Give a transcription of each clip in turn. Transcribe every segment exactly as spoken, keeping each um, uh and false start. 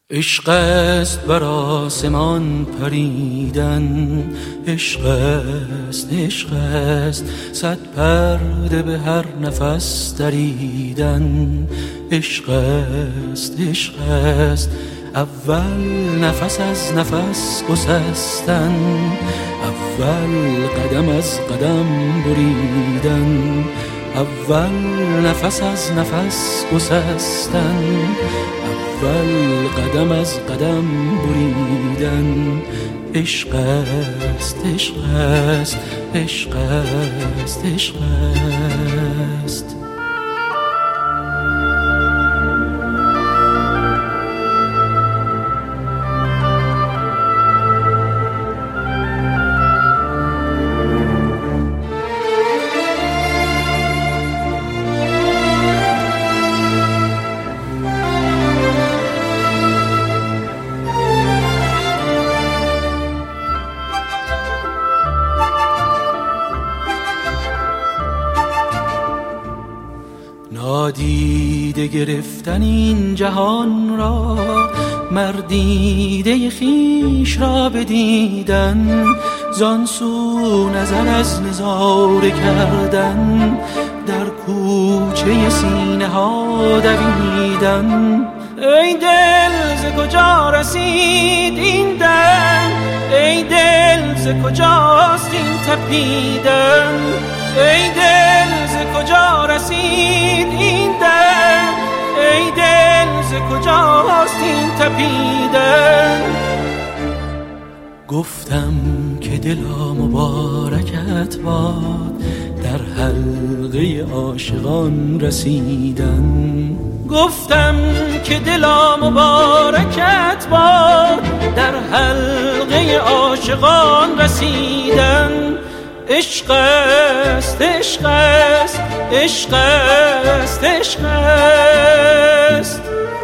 عشق است بر آسمان پریدن، عشق است عشق است صد پرده به هر نفس دریدن. عشق است عشق است اول نفس از نفس گسستن، اول قدم از قدم بریدن، اول نفس از نفس گسستن، اول قدم از قدم بریدن. عشق است عشق است عشق است عشق است. نادیده گرفتن این جهان را، مردیده خویش را بدیدن، زان سو نظر از نظاره کردن، در کوچه سینه ها دویدن. ای دل ز کجا رسید این دم، ای دل ز کجاست این تپیدن، ای دل ز کجا رسید این دم، ای دل ز کجاست این تپیدن. گفتم که دلا مبارکت باد، در حلقه عاشقان رسیدن. گفتم که دلا مبارکت باد، در حلقه عاشقان رسیدن. عشق است عشق است عشق است عشق است.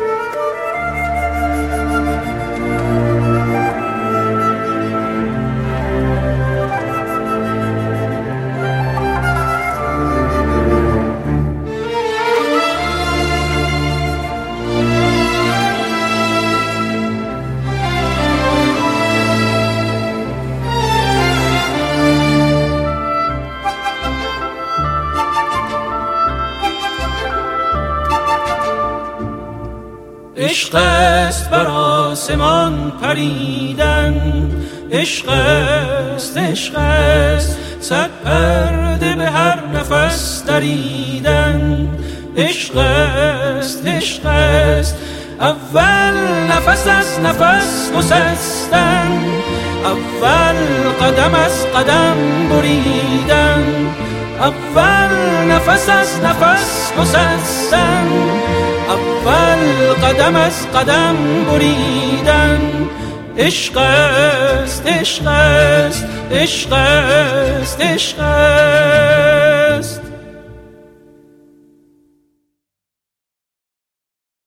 عشق است بر آسمان پریدن، عشق است عشق است صد پرده به هر نفس دریدن. عشق است عشق است اول نفس از نفس گسستن، اول قدم از قدم بریدن، اول نفس از نفس گسستن، اول قدم از قدم بریدن. عشق است عشق است عشق است عشق است.